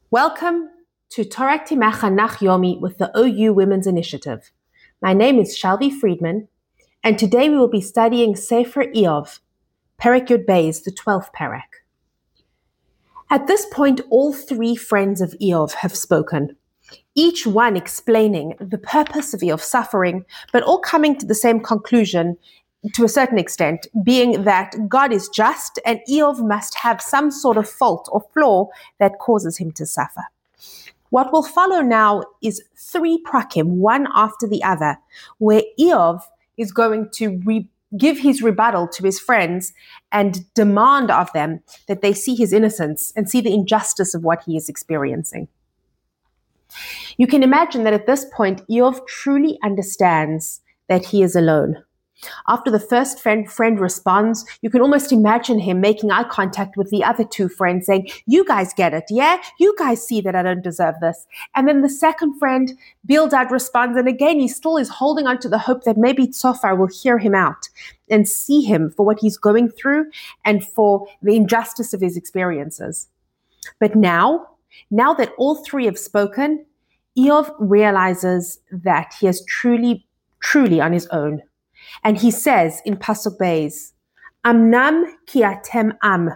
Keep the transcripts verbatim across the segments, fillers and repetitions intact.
Welcome to Torah Timachanach Yomi with the O U Women's Initiative. My name is Shalvi Friedman, and today we will be studying Sefer Iyov, Perek Yud Beis, the twelfth Perek. At this point, all three friends of Iyov have spoken, each one explaining the purpose of Iyov's suffering, but all coming to the same conclusion to a certain extent, being that God is just and Iyov must have some sort of fault or flaw that causes him to suffer. What will follow now is three prakim, one after the other, where Iyov is going to re- give his rebuttal to his friends and demand of them that they see his innocence and see the injustice of what he is experiencing. You can imagine that at this point, Iyov truly understands that he is alone. After the first friend, friend responds, you can almost imagine him making eye contact with the other two friends saying, you guys get it, yeah? You guys see that I don't deserve this. And then the second friend, Bildad, responds, and again, he still is holding on to the hope that maybe Tzofar will hear him out and see him for what he's going through and for the injustice of his experiences. But now, now that all three have spoken, Iyov realizes that he is truly, truly on his own. And he says in Pasuk Beis, Amnam ki atem am.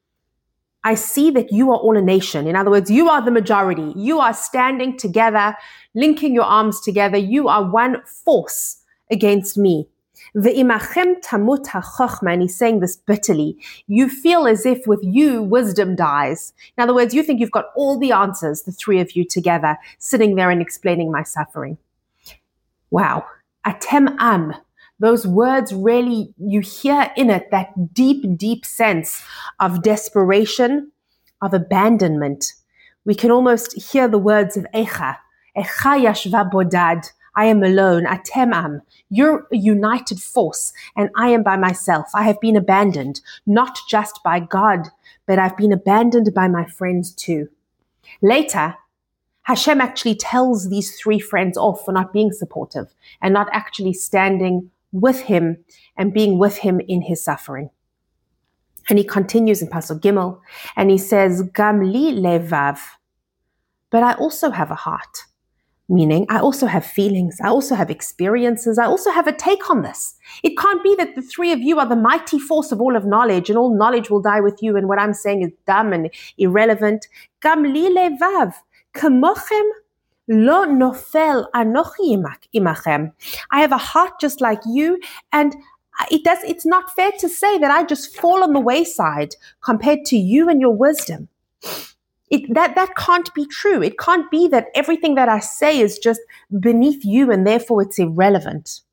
I see that you are all a nation. In other words, you are the majority. You are standing together, linking your arms together. You are one force against me. Ve'imachem tamut ha'chochma, and he's saying this bitterly. You feel as if with you, wisdom dies. In other words, you think you've got all the answers, the three of you together, sitting there and explaining my suffering. Wow. Atem am. Those words really, you hear in it that deep, deep sense of desperation, of abandonment. We can almost hear the words of Echa. Echa yashva bodad. I am alone. Atem am. You're a united force, and I am by myself. I have been abandoned, not just by God, but I've been abandoned by my friends too. Later, Hashem actually tells these three friends off for not being supportive and not actually standing with him and being with him in his suffering. And he continues in Pasuk Gimel, and he says, Gam li levav, but I also have a heart, meaning I also have feelings, I also have experiences, I also have a take on this. It can't be that the three of you are the mighty force of all of knowledge, and all knowledge will die with you, and what I'm saying is dumb and irrelevant. Gam li levav, kamochem Lo nofel anochi imachem. I have a heart just like you, and it does. It's not fair to say that I just fall on the wayside compared to you and your wisdom. It, that that can't be true. It can't be that everything that I say is just beneath you, and therefore it's irrelevant.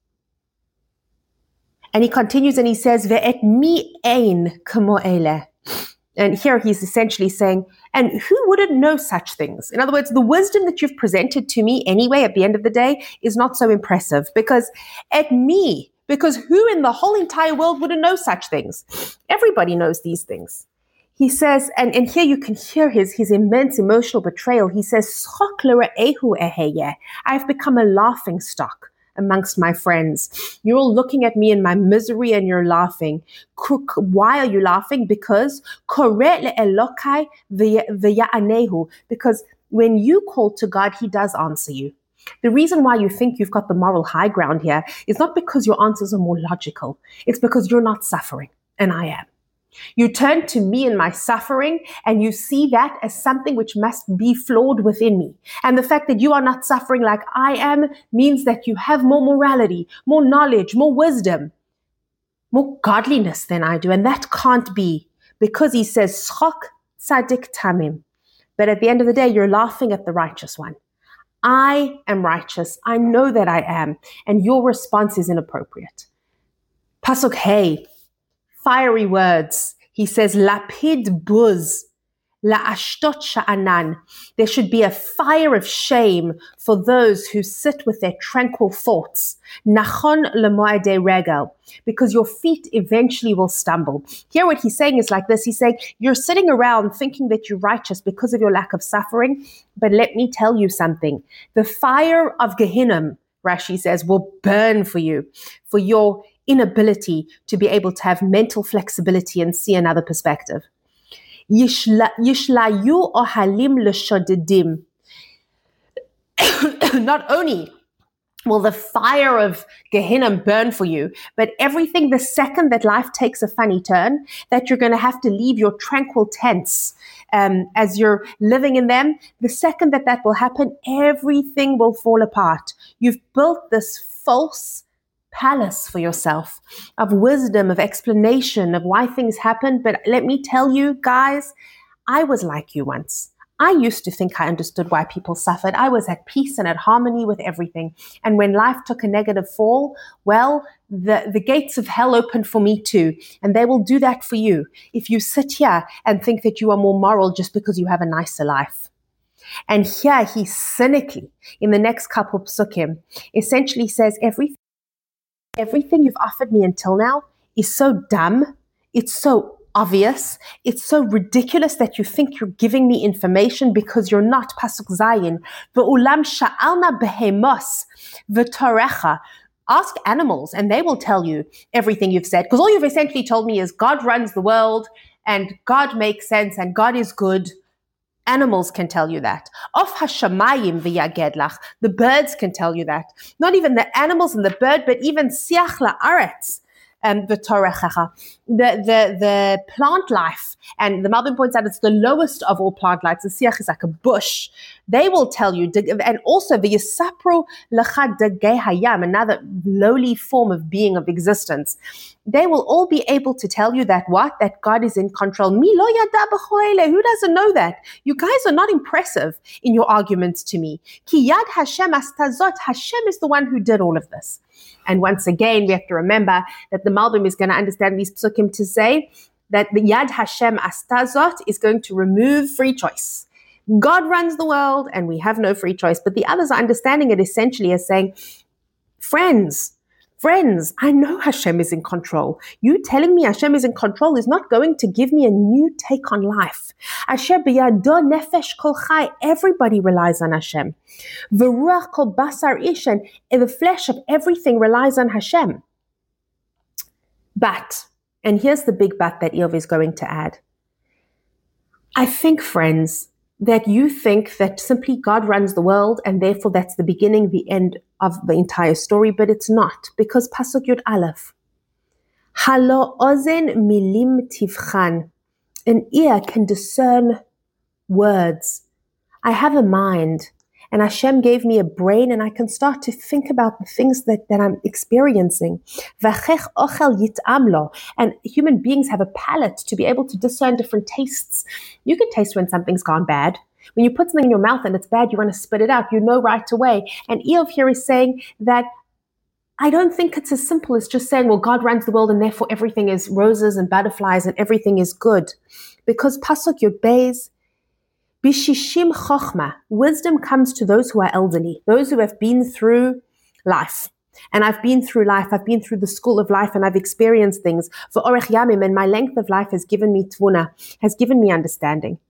And he continues and he says, "Ve'et mi ein kamo eleh." And here he's essentially saying, and who wouldn't know such things? In other words, the wisdom that you've presented to me anyway at the end of the day is not so impressive because at me, because who in the whole entire world wouldn't know such things? Everybody knows these things. He says, and, and here you can hear his, his immense emotional betrayal. He says, I've become a laughing stock amongst my friends. You're all looking at me in my misery and you're laughing. Why are you laughing? Because because when you call to God, he does answer you. The reason why you think you've got the moral high ground here is not because your answers are more logical. It's because you're not suffering, and I am. You turn to me in my suffering and you see that as something which must be flawed within me. And the fact that you are not suffering like I am means that you have more morality, more knowledge, more wisdom, more godliness than I do. And that can't be because he says, Schok tzadik tamim. But at the end of the day, you're laughing at the righteous one. I am righteous. I know that I am. And your response is inappropriate. Pasuk Hey. Fiery words. He says, Lapid buz, la'ashtot sha'anan. There should be a fire of shame for those who sit with their tranquil thoughts. Nachon lemo'adei regel, because your feet eventually will stumble. Here what he's saying is like this. He's saying, you're sitting around thinking that you're righteous because of your lack of suffering, but let me tell you something. The fire of Gehinnom, Rashi says, will burn for you, for your inability to be able to have mental flexibility and see another perspective. Yishla- Yishlayu ohalim l'shodedim. Not only will the fire of Gehenna burn for you, but everything, the second that life takes a funny turn, that you're going to have to leave your tranquil tents um, as you're living in them, the second that that will happen, everything will fall apart. You've built this false palace for yourself of wisdom, of explanation, of why things happen. But let me tell you, guys, I was like you once. I used to think I understood why people suffered. I was at peace and at harmony with everything. And when life took a negative fall, well, the, the gates of hell opened for me too. And they will do that for you if you sit here and think that you are more moral just because you have a nicer life. And here he cynically, in the next couple psukim, essentially says, everything, everything you've offered me until now is so dumb, it's so obvious, it's so ridiculous that you think you're giving me information because you're not. Pasuk Zayin. Ve'ulam sha'alna behemos v'torecha. Ask animals and they will tell you everything you've said, because all you've essentially told me is God runs the world and God makes sense and God is good. Animals can tell you that. Of hashamayim v'yagedlach. The birds can tell you that. Not even the animals and the bird, but even siach la'aretz. Um, the torechecha, the the the plant life, and the Malbim points out it's the lowest of all plant lives. The siach is like a bush. They will tell you, and also the yisapru lecha degei hayam, another lowly form of being of existence. They will all be able to tell you that what? That God is in control. Mi lo yada b'choele. Who doesn't know that? You guys are not impressive in your arguments to me. Ki yad Hashem astazot. Hashem is the one who did all of this. And once again, we have to remember that the Malbim is going to understand these psukim to say that the Yad Hashem Astazot is going to remove free choice. God runs the world and we have no free choice. But the others are understanding it essentially as saying, friends, friends, I know Hashem is in control. You telling me Hashem is in control is not going to give me a new take on life. Asher biyado nefesh kol chai. Everybody relies on Hashem. V'ruach kol basar ish, and the flesh of everything relies on Hashem. But, and here's the big but that Eov is going to add. I think, friends, that you think that simply God runs the world and therefore that's the beginning, the end of the entire story, but it's not, because Pasuk Yud Aleph, Halo ozen milim tivchan, an ear can discern words. I have a mind, and Hashem gave me a brain, and I can start to think about the things that, that I'm experiencing. V'chech ochel yit'am lo, and human beings have a palate to be able to discern different tastes. You can taste when something's gone bad. When you put something in your mouth and it's bad, you want to spit it out. You know right away. And Eov here is saying that I don't think it's as simple as just saying, well, God runs the world and therefore everything is roses and butterflies and everything is good. Because Pasuk Yud Beis, Bishishim Chochma, wisdom comes to those who are elderly, those who have been through life. And I've been through life, I've been through the school of life and I've experienced things. For Orech Yamim, and my length of life has given me tvuna, has given me understanding.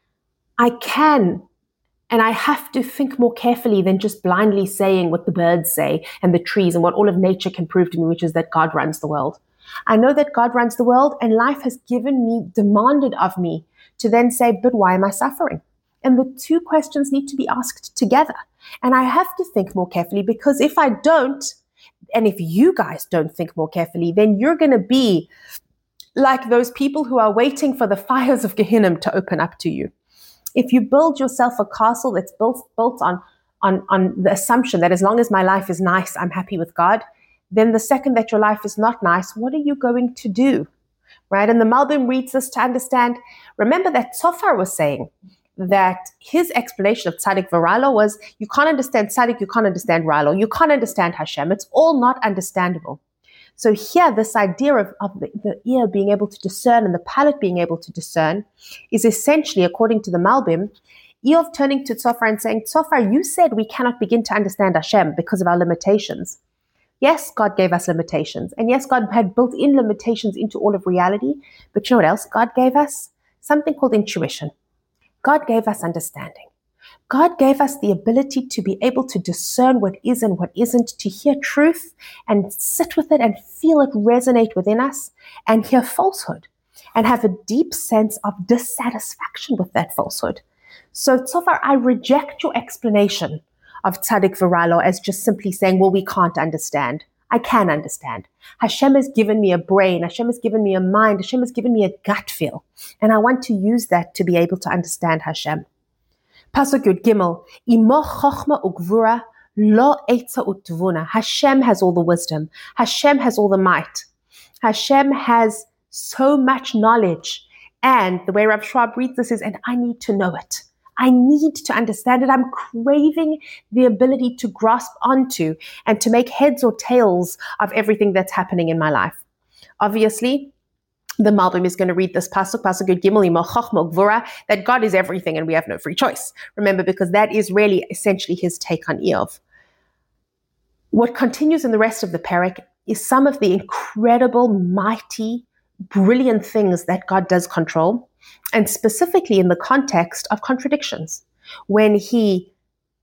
I can and I have to think more carefully than just blindly saying what the birds say and the trees and what all of nature can prove to me, which is that God runs the world. I know that God runs the world and life has given me, demanded of me to then say, but why am I suffering? And the two questions need to be asked together. And I have to think more carefully, because if I don't, and if you guys don't think more carefully, then you're going to be like those people who are waiting for the fires of Gehenna to open up to you. If you build yourself a castle that's built, built on, on, on the assumption that as long as my life is nice, I'm happy with God, then the second that your life is not nice, what are you going to do? Right? And the Malbim reads this to understand. Remember that Tzofar was saying that his explanation of Tzaddik V'Ralo was, you can't understand Tzaddik, you can't understand Ralo, you can't understand Hashem. It's all not understandable. So here, this idea of, of the, the ear being able to discern and the palate being able to discern is essentially, according to the Malbim, Eov turning to Tzofar and saying, Tzofar, you said we cannot begin to understand Hashem because of our limitations. Yes, God gave us limitations. And yes, God had built in limitations into all of reality. But you know what else God gave us? Something called intuition. God gave us understanding. God gave us the ability to be able to discern what is and what isn't, to hear truth and sit with it and feel it resonate within us, and hear falsehood and have a deep sense of dissatisfaction with that falsehood. So, Tzofar, I reject your explanation of Tzaddik Viralo as just simply saying, well, we can't understand. I can understand. Hashem has given me a brain. Hashem has given me a mind. Hashem has given me a gut feel. And I want to use that to be able to understand Hashem. Pasuk Yud Gimel, Imo chochma ugvura lo eitza utvuna. Hashem has all the wisdom. Hashem has all the might. Hashem has so much knowledge. And the way Rav Schwab reads this is, and I need to know it. I need to understand it. I'm craving the ability to grasp onto and to make heads or tails of everything that's happening in my life. Obviously, the Malbim is going to read this pasuk, pasuk Yud Gimel, Imo chochma ugvura, that God is everything and we have no free choice. Remember, because that is really essentially his take on Eov. What continues in the rest of the parak is some of the incredible, mighty, brilliant things that God does control, and specifically in the context of contradictions. When he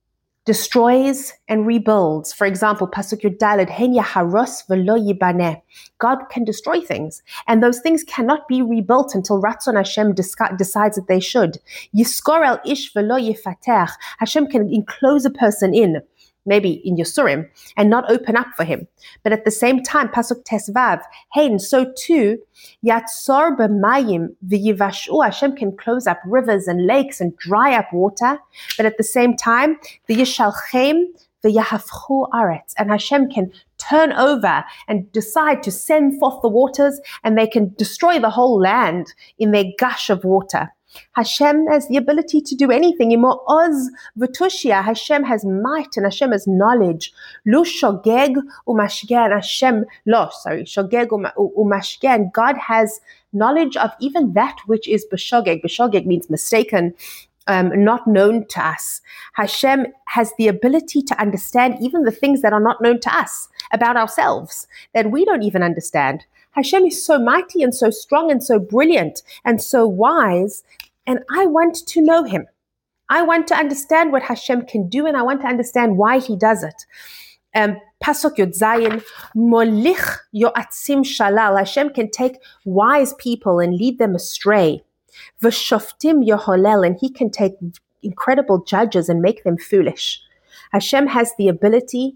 destroys and rebuilds, for example, Pasuk Yud Daled, Hen yaharos v'lo yibaneh. God can destroy things, and those things cannot be rebuilt until Ratzon Hashem disca- decides that they should. Yiskor el ish v'lo yifatech. Hashem can enclose a person in, maybe in Yisurim, and not open up for him. But at the same time, Pasuk Tesvav, Hein, so too, Yatzor b'mayim v'yivashu, Hashem can close up rivers and lakes and dry up water. But at the same time, v'yishalchem v'yahafchu aretz, and Hashem can turn over and decide to send forth the waters, and they can destroy the whole land in their gush of water. Hashem has the ability to do anything. Imo oz v'tushia. Hashem has might and Hashem has knowledge. Lu shogeg umashgen. Hashem, lo, sorry, shogeg umashgen. God has knowledge of even that which is b'shogeg. B'shogeg means mistaken, um, not known to us. Hashem has the ability to understand even the things that are not known to us about ourselves, that we don't even understand. Hashem is so mighty and so strong and so brilliant and so wise, and I want to know him. I want to understand what Hashem can do, and I want to understand why he does it. Um, Pasuk Yud Zayin, Molich yoatzim shalal. Hashem can take wise people and lead them astray. V'shoftim yoholel, and he can take incredible judges and make them foolish. Hashem has the ability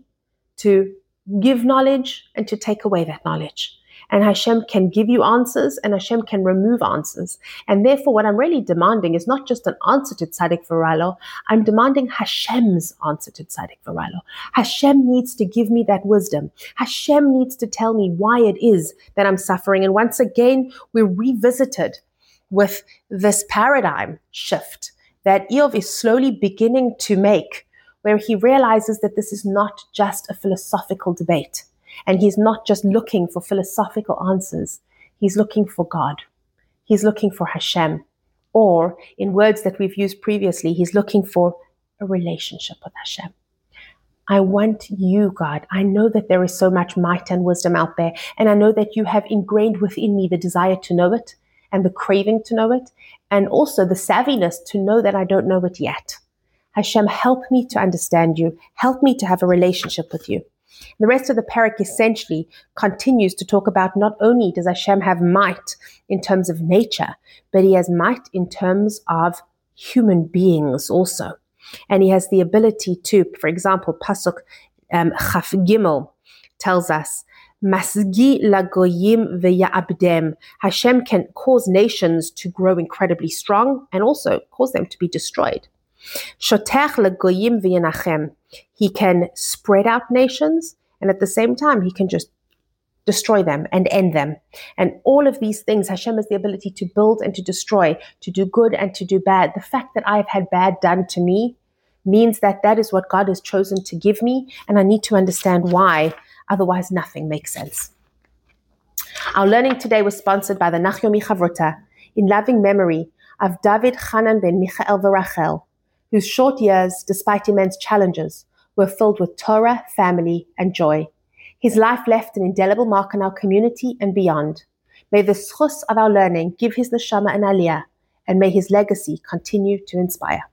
to give knowledge and to take away that knowledge. And Hashem can give you answers, and Hashem can remove answers. And therefore, what I'm really demanding is not just an answer to Tzaddik Viralo. I'm demanding Hashem's answer to Tzaddik Viralo. Hashem needs to give me that wisdom. Hashem needs to tell me why it is that I'm suffering. And once again, we're revisited with this paradigm shift that Eov is slowly beginning to make, where he realizes that this is not just a philosophical debate. And he's not just looking for philosophical answers. He's looking for God. He's looking for Hashem. Or, in words that we've used previously, he's looking for a relationship with Hashem. I want you, God. I know that there is so much might and wisdom out there. And I know that you have ingrained within me the desire to know it and the craving to know it. And also the savviness to know that I don't know it yet. Hashem, help me to understand you. Help me to have a relationship with you. The rest of the parak essentially continues to talk about not only does Hashem have might in terms of nature, but he has might in terms of human beings also. And he has the ability to, for example, Pasuk um, Chaf Gimel tells us, Masgi lagoyim v'ya'abdem. Hashem can cause nations to grow incredibly strong and also cause them to be destroyed. Shotech lagoyim v'yanachem. He can spread out nations, and at the same time, he can just destroy them and end them. And all of these things, Hashem has the ability to build and to destroy, to do good and to do bad. The fact that I have had bad done to me means that that is what God has chosen to give me, and I need to understand why. Otherwise, nothing makes sense. Our learning today was sponsored by the Nachyomi Chavruta in loving memory of David Hanan ben Michael Varachel, whose short years, despite immense challenges, were filled with Torah, family, and joy. His life left an indelible mark on our community and beyond. May the schus of our learning give his neshama an aliyah, and may his legacy continue to inspire.